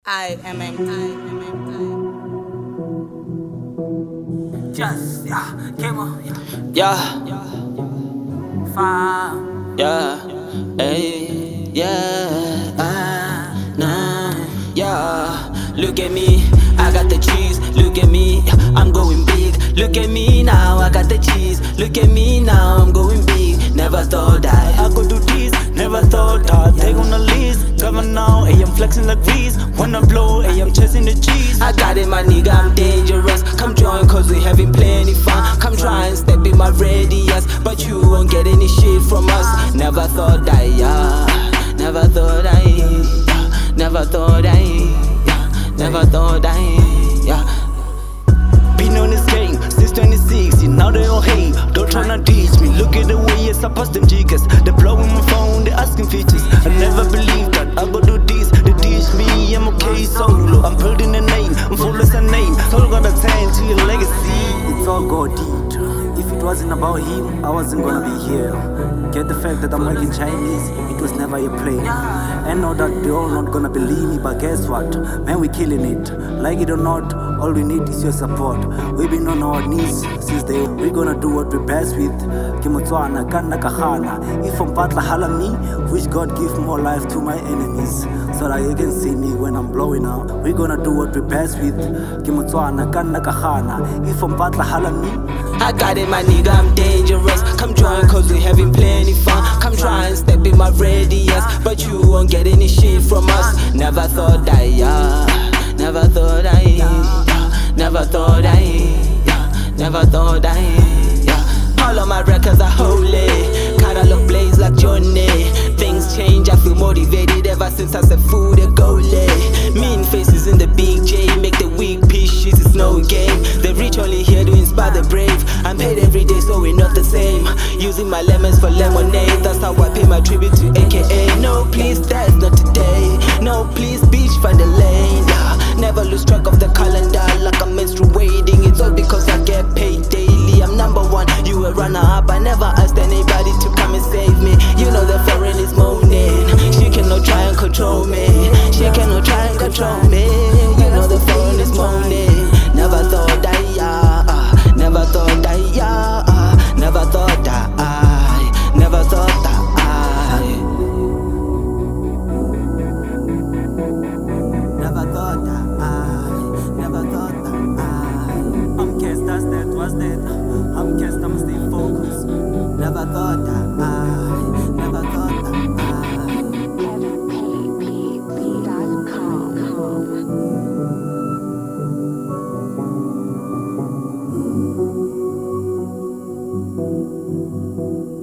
Just, yeah, came on, Yeah, fire, yeah, hey, yeah, nah, yeah. Look at me, I got the cheese. Look at me, I'm going big. Look at me now, I got the cheese. Look at me now, I'm going big. Never thought I could do this, never thought I'd take on the list. Governor now, hey, I'm flexing like Reese. When I blow, hey, I'm chasing the cheese. I got it, my nigga, I'm dangerous. Come join, cause we having plenty fun. Come try and step in my radius, but you won't get any shit from us. Never thought I, yeah. Never thought I, yeah. Never thought I, yeah. Never thought I, yeah. Been on this game since 2016, now they all hate. Don't tryna teach me. Look at the way yes, I post them jiggers. They blowing my phone, they asking features. I never believed that I go do this. They teach me, I'm okay solo. I'm building a name, I'm full as a name. All got a time to your legacy. It's all God did. If it wasn't about him, I wasn't gonna be here. Get the fact that I'm making Chinese, it was never a plane. I know that they all not gonna believe me, but guess what? Man, we killing it. Like it or not, all we need is your support. We've been on our knees since day. We're gonna do what we're best with. Kimutswana, Kana Kahana. If I'm Patla Halami, wish God give more life to my enemies. So that you can see me when I'm blowing out. We're gonna do what we're best with. Kimutswana, Kana Kahana. If I'm Patla Halami. I got it, my nigga, I'm dangerous. Come join, cause we having plenty fun. Come try and step in my radius, but you won't get any shit from us. Never thought I, yeah. Never thought I, yeah. Never thought I, yeah. Never thought I, yeah. All of my records are holy. Catalog blaze like Johnny. Things change, I feel motivated ever since I said food a goalie. Mean faces in the big J, make the weak pieces, it's no game. The rich only here to inspire the brave. I'm paid every day, so we're not the same. Using my lemons for lemonade, that's how I pay my tribute to AKA. No, please, that's not today. No, please, bitch, find a lane. Never lose track of the calendar like I'm menstruating. It's all because I get paid daily. I'm number one, you a runner up. I never asked anybody to come and save me. You know the foreign is moaning. She cannot try and control me. She cannot try and control me. You know the foreign is moaning. Never thought I, yeah. Never thought I, yeah. Never thought I. Never thought I. Never thought I. Never thought I. I'm cast, that's that, what's that? I'm cast, I'm stay focused. Never thought I. Never thought I. heavenpap.com.